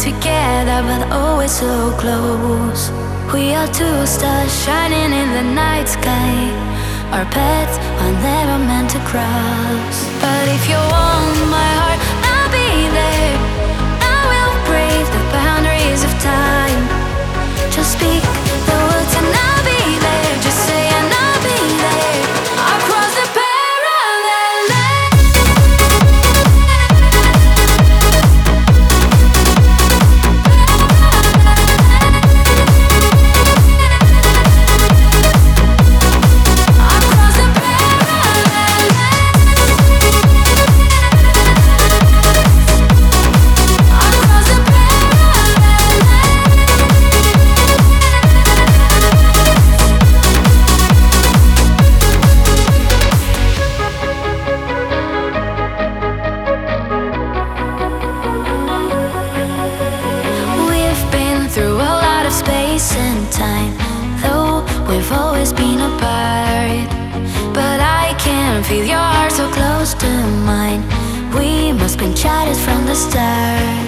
together, but always so close. We are two stars shining in the night sky. Our paths are never meant to cross. But if you want my heart, I'll be there. I will brave the boundaries of time. Just speak the words and I'll be there. Just say and I'll be there. I'll cross the parallel line. And time, though we've always been apart, but I can feel your heart so close to mine. We must been chatted from the start.